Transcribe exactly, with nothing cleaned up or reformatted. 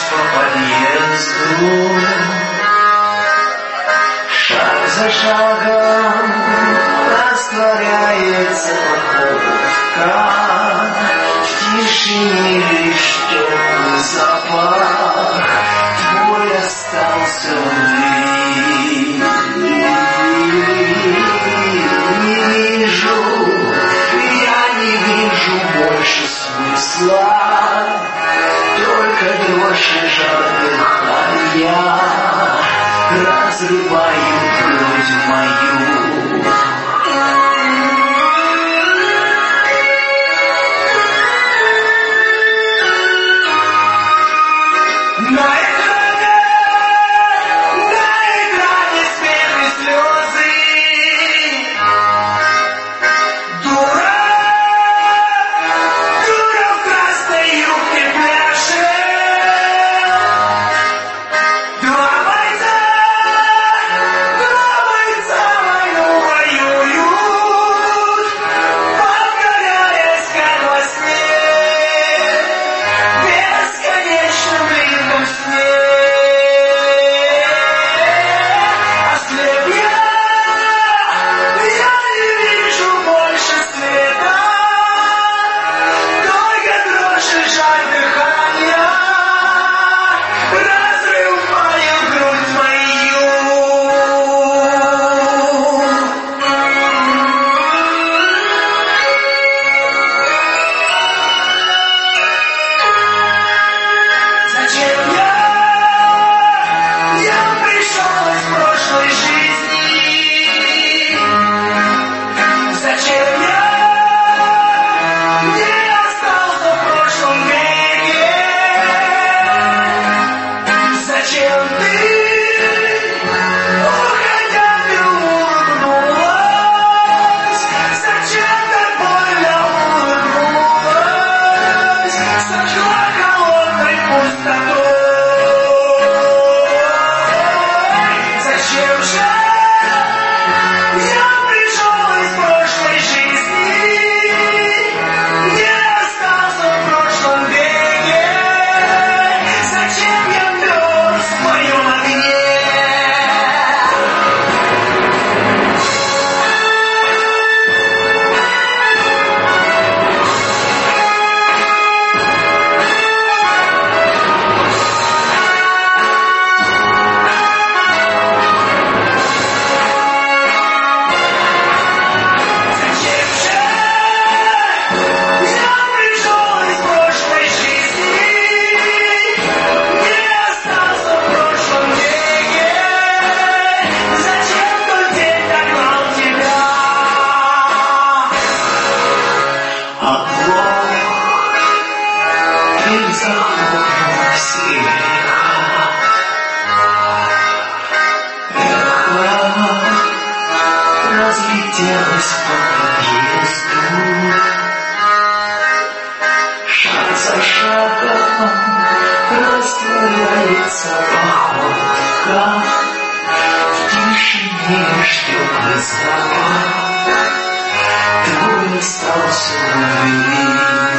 по подъезду. Шаг за шагом растворяется походка, в тишине лишь теплый запах твой остался внутри. Не вижу, я не вижу больше смысла, только дрожь и жар дыхания разрывают грудь мою. На экране, на экране смех и слезы. Дура, дура в красной юбке пляшет. Два бойца, два бойца войну воюют, покоряясь как во сне, бесконечным длинным сне. Ослеп я, я не вижу больше света, только дрожь и жар дыхания разрывает грудь мою. Зачем я, я пришел из прошлой жизни? Зачем я не остался в прошлом веке? Зачем ты, уходя, ты улыбнулась? Зачем так больно улыбнулась? Сожгла холодной пустотой. Зачем же я пришел из прошлой жизни? Не остался в прошлом веке. Зачем я мерз в моем огне? Зачем же я пришел из прошлой жизни? Не остался в прошлом веке. Зачем тот день догнал тебя? Огонь и захлопнулась эхо. Эхо разлетелось по подъезду. Шаг за шагом растворяется походка, в тишине лишь теплый запах твой остался внутри.